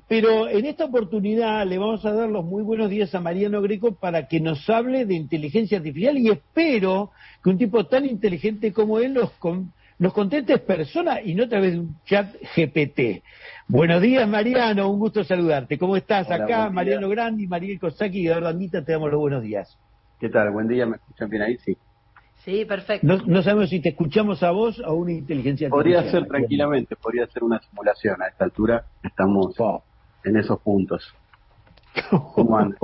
pero en esta oportunidad le vamos a dar los muy buenos días a Mariano Greco para que nos hable de inteligencia artificial y espero que un tipo tan inteligente como él nos conteste en persona y no a través de un chat GPT. Buenos días, Mariano, un gusto saludarte. ¿Cómo estás? Hola, Acá Mariano Grandi, Mariel Kosaki y Eduardo Anguita te damos los buenos días. ¿Qué tal? Buen día, ¿me escuchan bien ahí? Sí. Sí, perfecto. No sabemos si te escuchamos a vos o a una inteligencia artificial. Podría ser tranquilamente, podría ser una simulación. A esta altura estamos en esos puntos. ¿Cómo anda?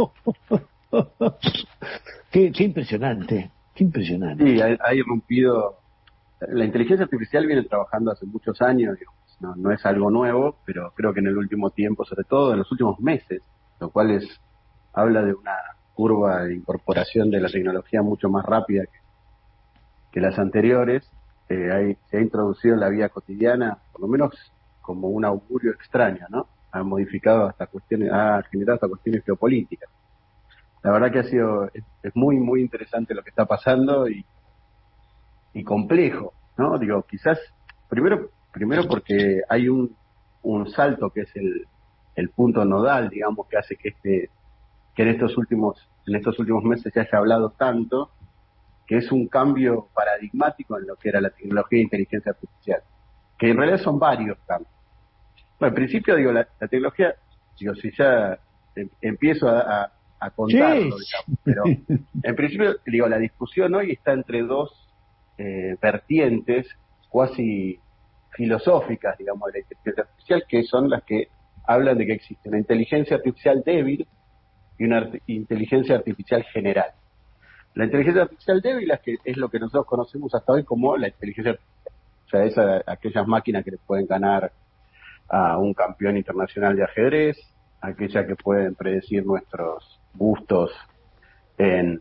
Qué impresionante, qué impresionante. Sí, ha irrumpido. La inteligencia artificial viene trabajando hace muchos años, digamos, no es algo nuevo, pero creo que en el último tiempo, sobre todo en los últimos meses, lo cual habla de una curva de incorporación de la tecnología mucho más rápida que las anteriores. Se ha introducido en la vida cotidiana, por lo menos como un augurio extraño, ¿no? Ha modificado ha generado hasta cuestiones geopolíticas. La verdad que es muy, muy interesante lo que está pasando y complejo, ¿no? Digo, quizás, primero porque hay un salto que es el punto nodal, digamos, que hace que en estos últimos meses se haya hablado tanto, que es un cambio paradigmático en lo que era la tecnología de inteligencia artificial, que en realidad son varios cambios. Bueno, en principio, digo, la tecnología, digo, si ya empiezo a contarlo, Sí. digamos, pero en principio, digo, la discusión hoy está entre dos vertientes cuasi filosóficas, digamos, de la inteligencia artificial, que son las que hablan de que existe una inteligencia artificial débil y una inteligencia artificial general. La inteligencia artificial débil es lo que nosotros conocemos hasta hoy como la inteligencia artificial. O sea, aquellas máquinas que le pueden ganar a un campeón internacional de ajedrez, aquellas que pueden predecir nuestros gustos en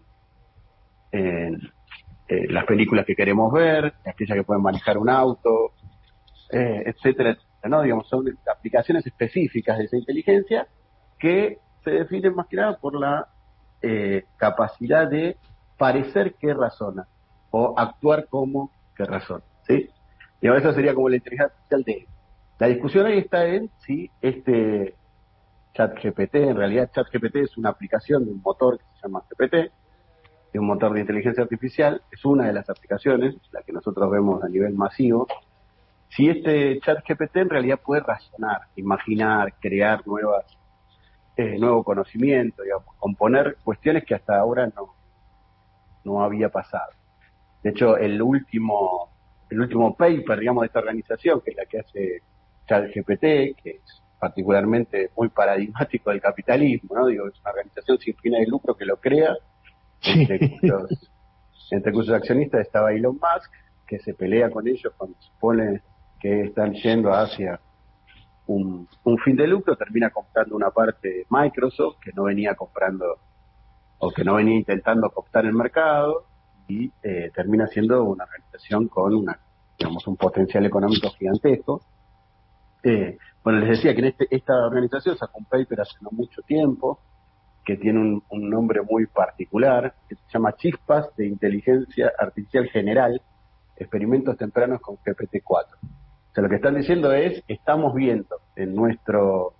las películas que queremos ver, aquellas que pueden manejar un auto, etcétera, etcétera, ¿no? Digamos, son aplicaciones específicas de esa inteligencia que se definen más que nada por la capacidad de parecer que razona o actuar como que razona, ¿sí? Digamos, eso sería como la inteligencia artificial de la discusión ahí está en si este ChatGPT, en realidad ChatGPT es una aplicación de un motor que se llama GPT, de un motor de inteligencia artificial, es una de las aplicaciones, la que nosotros vemos a nivel masivo. Si este ChatGPT en realidad puede razonar, imaginar, crear nuevo conocimiento, digamos, componer cuestiones que hasta ahora no había pasado. De hecho, el último paper, digamos, de esta organización, que es la que hace ChatGPT, que es particularmente muy paradigmático del capitalismo, ¿no? Digo, es una organización sin fines de lucro que lo crea, entre cuyos accionistas estaba Elon Musk, que se pelea con ellos cuando supone que están yendo hacia un fin de lucro, termina comprando una parte de Microsoft que no venía comprando o que no venía intentando cooptar el mercado y termina siendo una organización con un potencial económico gigantesco. Bueno, les decía que esta organización sacó un paper hace no mucho tiempo que tiene un nombre muy particular, que se llama Chispas de Inteligencia Artificial General, experimentos tempranos con GPT-4. O sea, lo que están diciendo es, estamos viendo en nuestra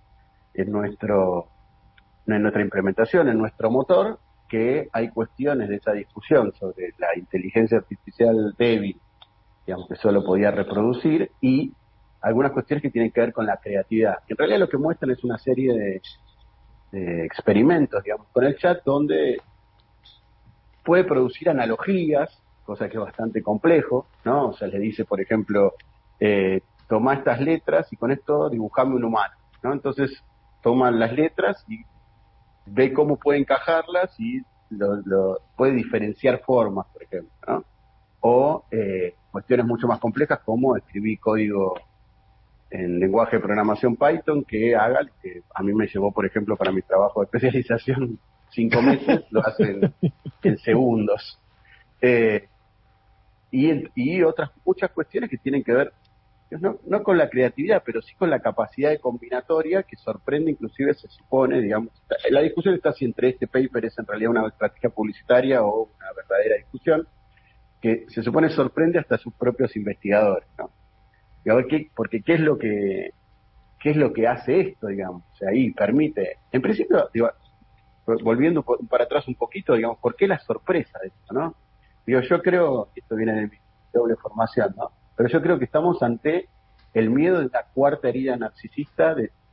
implementación, en nuestro motor, que hay cuestiones de esa discusión sobre la inteligencia artificial débil, digamos, que solo podía reproducir, y algunas cuestiones que tienen que ver con la creatividad. En realidad lo que muestran es una serie de experimentos, digamos, con el chat, donde puede producir analogías, cosa que es bastante complejo, ¿no? O sea, le dice, por ejemplo, toma estas letras y con esto dibujame un humano, ¿no? Entonces toman las letras y ve cómo puede encajarlas y puede diferenciar formas, por ejemplo, ¿no? O cuestiones mucho más complejas como escribir código en lenguaje de programación Python que haga, que a mí me llevó, por ejemplo, para mi trabajo de especialización 5 meses, lo hacen en segundos. Y otras muchas cuestiones que tienen que ver, no con la creatividad, pero sí con la capacidad de combinatoria que sorprende, inclusive se supone, digamos, la discusión está si entre este paper es en realidad una estrategia publicitaria o una verdadera discusión, que se supone sorprende hasta sus propios investigadores, ¿no? Y a ver porque qué es lo que qué es lo que hace esto, digamos. O sea, ahí permite, en principio, digo, volviendo para atrás un poquito, digamos, ¿por qué la sorpresa de esto, no? Digo, yo creo, esto viene de mi doble formación, ¿no? Pero yo creo que estamos ante el miedo de la cuarta herida narcisista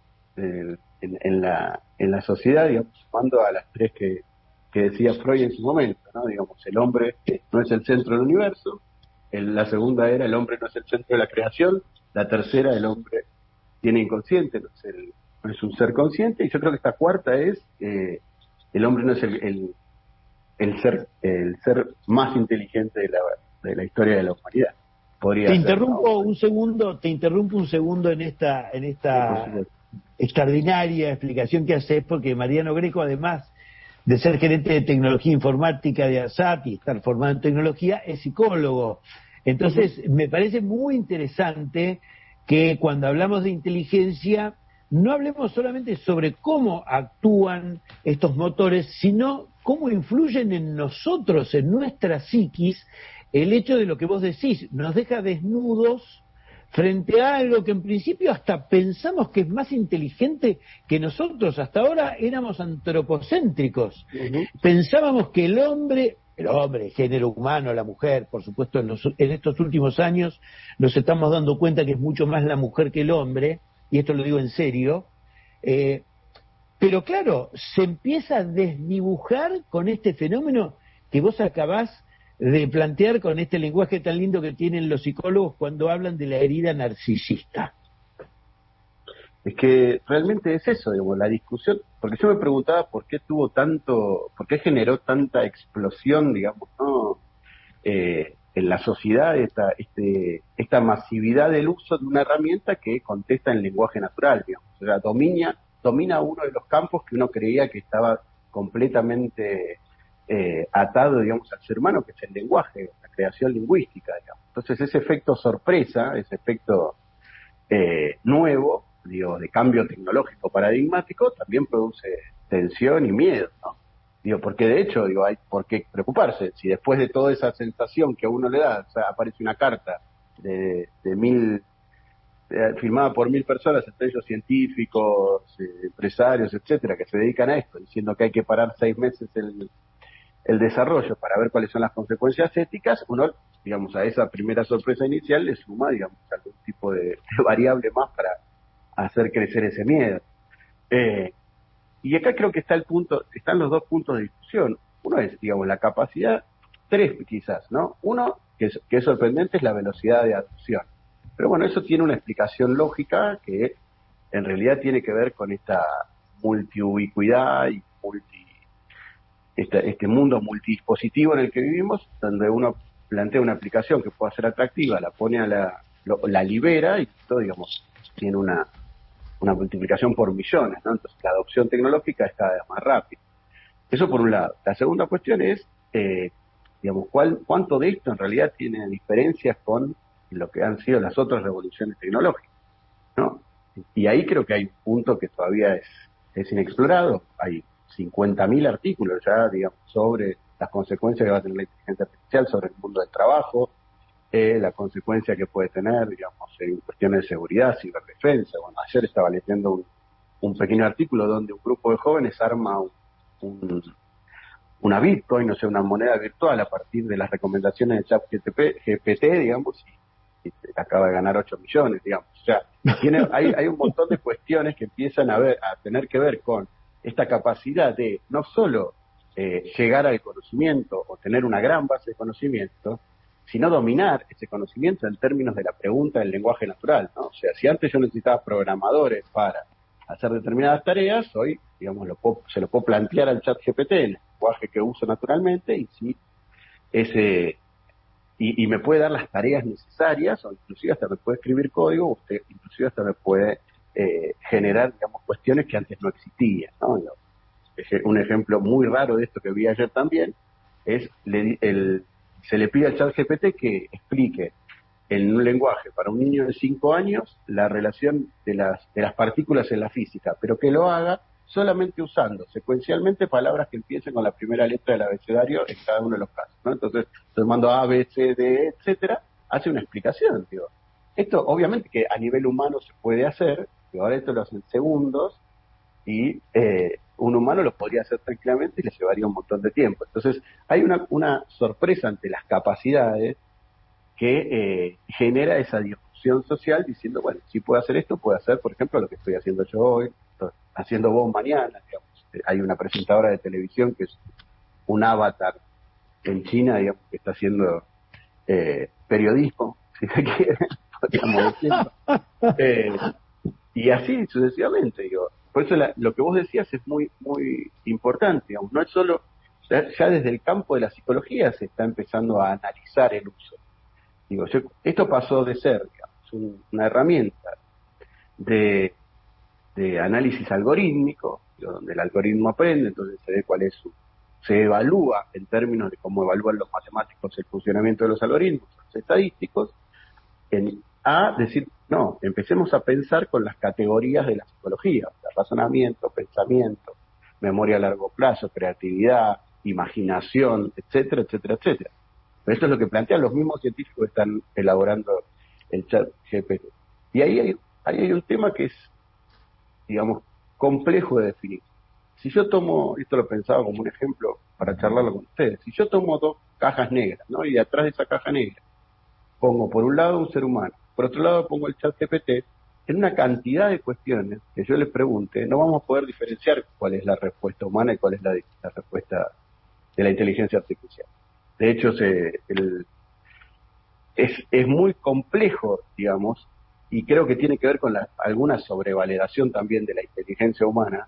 en la sociedad, digamos, sumando a las tres que decía Freud en su momento, ¿no? Digamos, el hombre no es el centro del universo, la segunda era el hombre no es el centro de la creación, la tercera el hombre tiene inconsciente, no es un ser consciente, y yo creo que esta cuarta es el hombre no es el ser más inteligente de la historia de la humanidad. Podría Te ser, interrumpo ¿no? un segundo, en esta Sí, extraordinaria explicación que haces, porque Mariano Greco, además de ser gerente de tecnología informática de ASAP y estar formado en tecnología, es psicólogo. Entonces, me parece muy interesante que cuando hablamos de inteligencia, no hablemos solamente sobre cómo actúan estos motores, sino cómo influyen en nosotros, en nuestra psiquis, el hecho de lo que vos decís, nos deja desnudos frente a algo que en principio hasta pensamos que es más inteligente que nosotros. Hasta ahora éramos antropocéntricos. Pensábamos que el hombre, el género humano, la mujer, por supuesto, en estos últimos años nos estamos dando cuenta que es mucho más la mujer que el hombre, y esto lo digo en serio, pero claro, se empieza a desdibujar con este fenómeno que vos acabás de plantear con este lenguaje tan lindo que tienen los psicólogos cuando hablan de la herida narcisista. Es que realmente es eso, digamos, la discusión, porque yo me preguntaba por qué generó tanta explosión, digamos, ¿no? En la sociedad esta masividad del uso de una herramienta que contesta en lenguaje natural, digamos. O sea, domina uno de los campos que uno creía que estaba completamente atado, digamos, al ser humano, que es el lenguaje, la creación lingüística, digamos. Entonces ese efecto sorpresa, ese efecto nuevo, digo, de cambio tecnológico paradigmático, también produce tensión y miedo, ¿no? Digo, porque de hecho, digo, hay por qué preocuparse. Si después de toda esa sensación que a uno le da, o sea, aparece una carta de 1000, firmada por 1000 personas, entre ellos científicos, empresarios, etcétera, que se dedican a esto, diciendo que hay que parar 6 meses el desarrollo para ver cuáles son las consecuencias éticas, uno, digamos, a esa primera sorpresa inicial le suma, digamos, algún tipo de variable más para hacer crecer ese miedo. Y acá creo que están los dos puntos de discusión. Uno es, digamos, la capacidad, tres quizás, ¿no? Uno, que es sorprendente, es la velocidad de adopción. Pero bueno, eso tiene una explicación lógica que en realidad tiene que ver con esta multiubicuidad y este mundo multidispositivo en el que vivimos, donde uno plantea una aplicación que pueda ser atractiva, la pone la libera y todo, digamos, tiene una multiplicación por millones, ¿no? Entonces la adopción tecnológica es cada vez más rápida. Eso por un lado. La segunda cuestión es, digamos, cuánto de esto en realidad tiene diferencias con lo que han sido las otras revoluciones tecnológicas, ¿no? Y ahí creo que hay un punto que todavía es inexplorado. Hay 50.000 artículos ya, digamos, sobre las consecuencias que va a tener la inteligencia artificial sobre el mundo del trabajo, la consecuencia que puede tener, digamos, en cuestiones de seguridad, ciberdefensa. Bueno, ayer estaba leyendo un pequeño artículo donde un grupo de jóvenes arma una Bitcoin, o sea, una moneda virtual a partir de las recomendaciones de ChatGPT, digamos, y acaba de ganar 8 millones, digamos. O sea, hay un montón de cuestiones que empiezan a tener que ver con esta capacidad de no solo llegar al conocimiento o tener una gran base de conocimiento, sino dominar ese conocimiento en términos de la pregunta del lenguaje natural, ¿no? O sea, si antes yo necesitaba programadores para hacer determinadas tareas, hoy, digamos, se lo puedo plantear al ChatGPT en el lenguaje que uso naturalmente, y si y me puede dar las tareas necesarias, o inclusive hasta me puede escribir código, inclusive hasta me puede generar, digamos, cuestiones que antes no existían, ¿no? Un ejemplo muy raro de esto que vi ayer también es se le pide al ChatGPT que explique en un lenguaje para un niño de 5 años la relación de las partículas en la física, pero que lo haga solamente usando secuencialmente palabras que empiecen con la primera letra del abecedario en cada uno de los casos, ¿no? Entonces, mando A, B, C, D, etcétera, hace una explicación, digo. Esto obviamente que a nivel humano se puede hacer, Y ahora esto lo hacen segundos y un humano lo podría hacer tranquilamente y le llevaría un montón de tiempo. Entonces, hay una sorpresa ante las capacidades que genera esa discusión social diciendo, bueno, si puedo hacer esto, puedo hacer, por ejemplo, lo que estoy haciendo yo hoy, haciendo vos mañana, digamos. Hay una presentadora de televisión que es un avatar en China, digamos, que está haciendo periodismo, si se quiere, podríamos decirlo. Y así sucesivamente, digo. Por eso lo que vos decías es muy muy importante, digamos. No es solo, ya desde el campo de la psicología se está empezando a analizar el uso. Digo, esto pasó de ser, digamos, una herramienta de análisis algorítmico, digo, donde el algoritmo aprende, entonces se ve cuál es se evalúa en términos de cómo evalúan los matemáticos el funcionamiento de los algoritmos, los estadísticos, a decir, no, empecemos a pensar con las categorías de la psicología, o sea, razonamiento, pensamiento, memoria a largo plazo, creatividad, imaginación, etcétera, etcétera, etcétera. Pero esto es lo que plantean los mismos científicos que están elaborando el chat GPT. Y ahí hay un tema que es, digamos, complejo de definir. Si yo tomo, esto lo pensaba como un ejemplo para charlarlo con ustedes, si yo tomo dos cajas negras, ¿no? Y atrás de esa caja negra pongo por un lado un ser humano, por otro lado pongo el chat GPT, en una cantidad de cuestiones que yo les pregunte, no vamos a poder diferenciar cuál es la respuesta humana y cuál es la respuesta de la inteligencia artificial. De hecho, es muy complejo, digamos, y creo que tiene que ver con alguna sobrevaloración también de la inteligencia humana,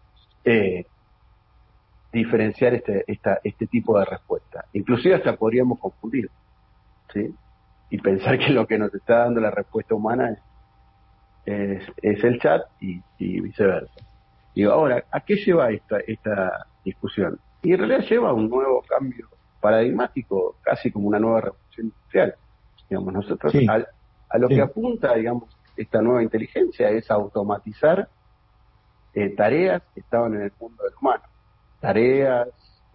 diferenciar este tipo de respuesta. Inclusive hasta podríamos confundir, ¿sí? Y pensar que lo que nos está dando la respuesta humana es el chat y viceversa. Digo, ahora, ¿a qué lleva esta discusión? Y en realidad lleva a un nuevo cambio paradigmático, casi como una nueva revolución industrial. Digamos, nosotros, sí, a lo que apunta, digamos, esta nueva inteligencia es automatizar tareas que estaban en el mundo del humano. Tareas,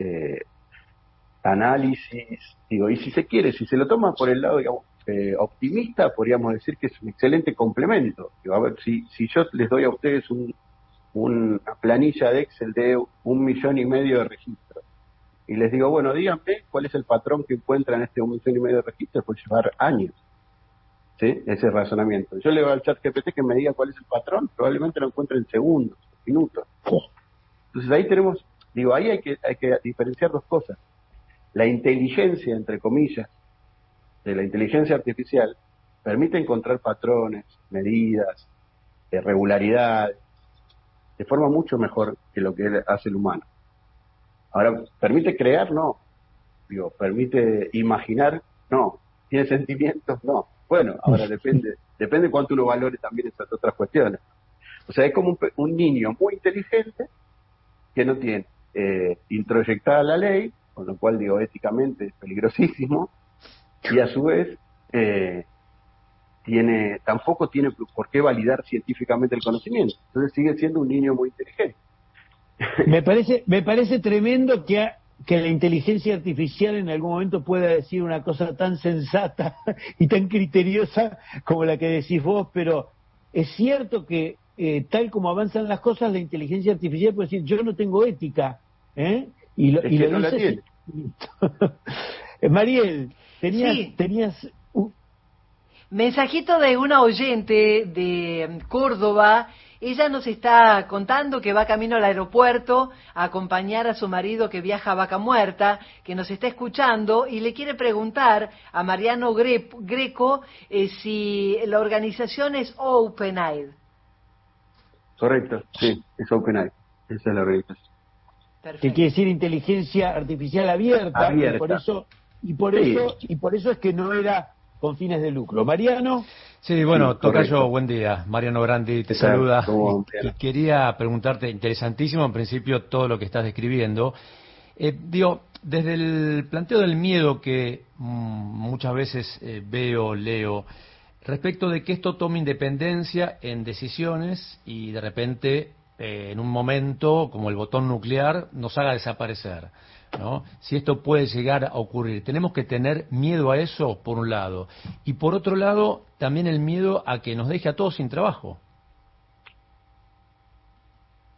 análisis, digo, y si se quiere, si se lo toma por el lado, digamos, optimista, podríamos decir que es un excelente complemento. Digo, a ver, si yo les doy a ustedes una planilla de Excel de 1,5 millones de registros, y les digo, bueno, díganme cuál es el patrón que encuentran en este 1,5 millones de registros, puede llevar años, ¿sí? Ese razonamiento. Yo le doy al chat GPT que me diga cuál es el patrón, probablemente lo encuentre en segundos, minutos. Entonces ahí tenemos, digo, ahí hay que diferenciar dos cosas. La inteligencia, entre comillas, de la inteligencia artificial permite encontrar patrones, medidas, regularidades, de forma mucho mejor que lo que hace el humano. Ahora, ¿permite crear? No. Digo, ¿permite imaginar? No. ¿Tiene sentimientos? No. Bueno, ahora depende cuánto uno valore también esas otras cuestiones. O sea, es como un niño muy inteligente que no tiene introyectada la ley, con lo cual, digo, éticamente es peligrosísimo, y a su vez tampoco tiene por qué validar científicamente el conocimiento. Entonces sigue siendo un niño muy inteligente. Me parece tremendo que la inteligencia artificial en algún momento pueda decir una cosa tan sensata y tan criteriosa como la que decís vos, pero es cierto que tal como avanzan las cosas, la inteligencia artificial puede decir, yo no tengo ética, y lo no la tiene. Mariel, tenías mensajito de una oyente de Córdoba. Ella nos está contando que va camino al aeropuerto a acompañar a su marido que viaja a Vaca Muerta, que nos está escuchando y le quiere preguntar a Mariano Greco si la organización es OpenAid. Correcto, sí, es OpenAid. Esa es la organización. Perfecto. Que quiere decir inteligencia artificial abierta. Y por eso es que no era con fines de lucro. Mariano. Sí, bueno, sí, tocayo, buen día. Mariano Grandi te saluda. Y quería preguntarte, interesantísimo en principio todo lo que estás describiendo. Desde el planteo del miedo que muchas veces leo, respecto de que esto tome independencia en decisiones y de repente en un momento, como el botón nuclear, nos haga desaparecer, ¿no? Si esto puede llegar a ocurrir, tenemos que tener miedo a eso, por un lado, y por otro lado, también el miedo a que nos deje a todos sin trabajo.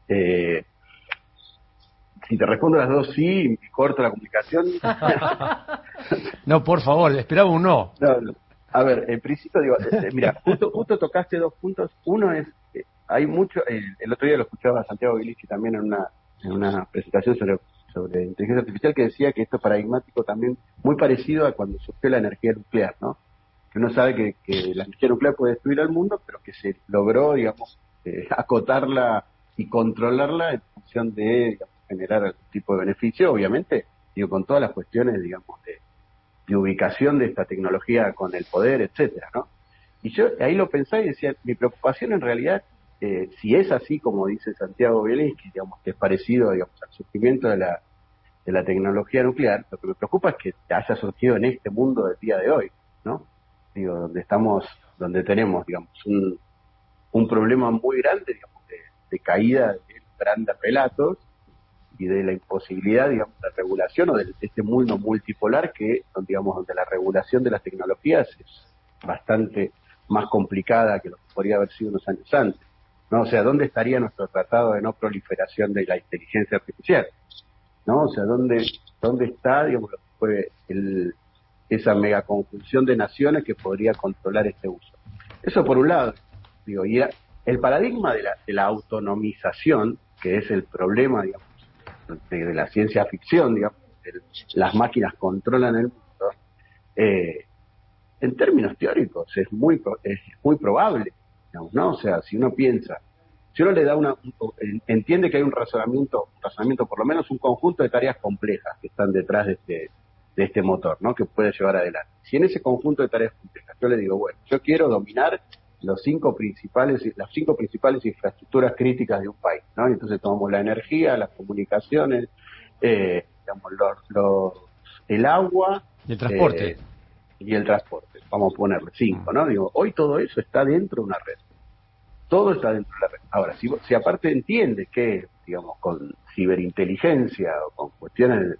Si te respondo las dos sí, y corto la comunicación. No, por favor, esperaba un no. A ver, en principio digo, mira, justo tocaste dos puntos. Uno es, hay mucho, el otro día lo escuchaba a Santiago Guilichi también en una presentación sobre inteligencia artificial, que decía que esto es paradigmático también, muy parecido a cuando surgió la energía nuclear, ¿no? Que uno sabe que la energía nuclear puede destruir al mundo, pero que se logró, digamos, acotarla y controlarla en función de, digamos, generar algún tipo de beneficio, obviamente, digo, con todas las cuestiones, digamos, de ubicación de esta tecnología con el poder, etcétera, ¿no? Y yo ahí lo pensaba y decía, mi preocupación en realidad, si es así como dice Santiago Bielinski, digamos, que es parecido, digamos, al surgimiento de la tecnología nuclear, lo que me preocupa es que haya surgido en este mundo del día de hoy, ¿no? Digo, donde tenemos, digamos, un problema muy grande, digamos, de caída de grandes relatos y de la imposibilidad, digamos, de regulación o de este mundo multipolar digamos, donde la regulación de las tecnologías es bastante más complicada que lo que podría haber sido unos años antes, ¿no? O sea, ¿dónde estaría nuestro tratado de no proliferación de la inteligencia artificial? ¿No? O sea, ¿dónde está, digamos, lo que fue esa megaconjunción de naciones que podría controlar este uso? Eso por un lado, digo, y el paradigma de la autonomización, que es el problema, digamos, de la ciencia ficción, digamos, las máquinas controlan el mundo, en términos teóricos es muy probable, digamos, ¿no? O sea, si uno piensa, si uno le da entiende que hay un razonamiento por lo menos un conjunto de tareas complejas que están detrás de este motor, ¿no? Que puede llevar adelante. Si en ese conjunto de tareas complejas yo le digo, bueno, yo quiero dominar las cinco principales infraestructuras críticas de un país, ¿no? Y entonces tomamos la energía, las comunicaciones, digamos, el agua y el transporte. Y el transporte, vamos a ponerle 5, ¿no? Digo, hoy todo eso está dentro de una red. Todo está dentro de la red. Ahora, si aparte entiende que, digamos, con ciberinteligencia o con cuestiones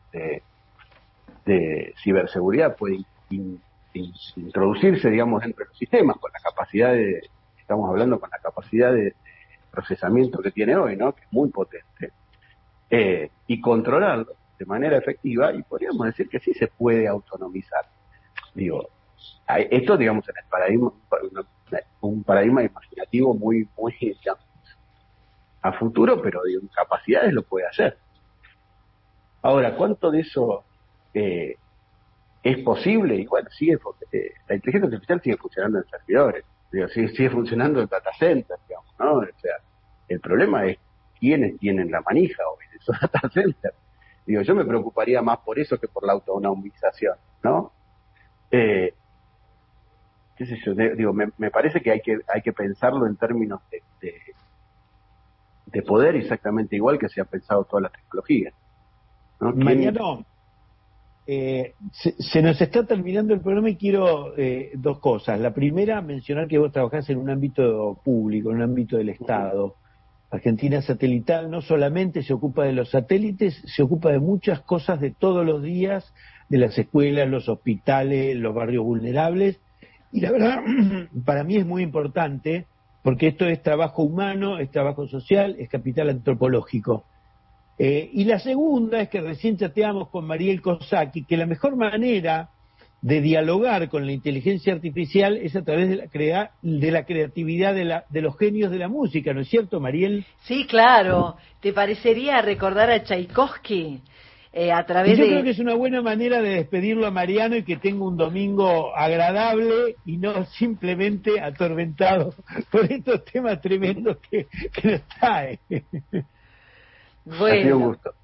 de ciberseguridad puede introducirse, digamos, dentro de los sistemas, con la capacidad estamos hablando con la capacidad de procesamiento que tiene hoy, ¿no? Que es muy potente, y controlarlo de manera efectiva, y podríamos decir que sí se puede autonomizar. Digo, esto, digamos, en el paradigma, un paradigma imaginativo muy, digamos, a futuro, pero digo, en capacidades lo puede hacer. Ahora, ¿cuánto de eso es posible? Y bueno, la inteligencia artificial sigue funcionando en servidores, digo, sigue funcionando en data centers, digamos, ¿no? O sea, el problema es quiénes tienen la manija hoy de esos data centers. Digo, yo me preocuparía más por eso que por la autonomización, ¿no? Qué sé yo, digo, me parece que hay que pensarlo en términos de poder exactamente igual que se ha pensado toda la tecnología, ¿no? Mariano, se nos está terminando el programa y quiero dos cosas. La primera, mencionar que vos trabajás en un ámbito público, en un ámbito del Estado. Argentina Satelital no solamente se ocupa de los satélites, se ocupa de muchas cosas de todos los días, de las escuelas, los hospitales, los barrios vulnerables, y la verdad, para mí es muy importante, porque esto es trabajo humano, es trabajo social, es capital antropológico. Y la segunda es que recién chateamos con Mariel Kosaki, que la mejor manera de dialogar con la inteligencia artificial es a través de la creatividad de los genios de la música, ¿no es cierto, Mariel? Sí, claro. ¿Te parecería recordar a Tchaikovsky a través Yo creo que es una buena manera de despedirlo a Mariano y que tenga un domingo agradable y no simplemente atormentado por estos temas tremendos que nos trae. Bueno. Ha sido un gusto.